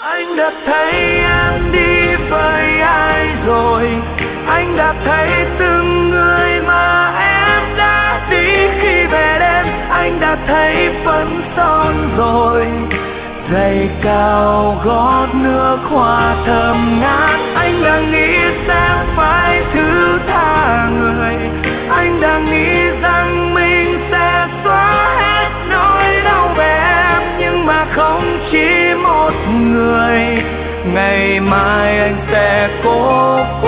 Anh đã thấy em đi với ai rồi? Anh đã thấy từng người mà em đã đi khi về đêm. Anh đã thấy phấn son rồi, giày cao gót nước hoa thơm ngát. Anh đã nghĩ sẽ phải thứ tha người. Anh đã nghĩ rằng mình sẽ xóa hết nỗi đau về em, nhưng mà không chỉ một người. Ngày mai anh sẽ cố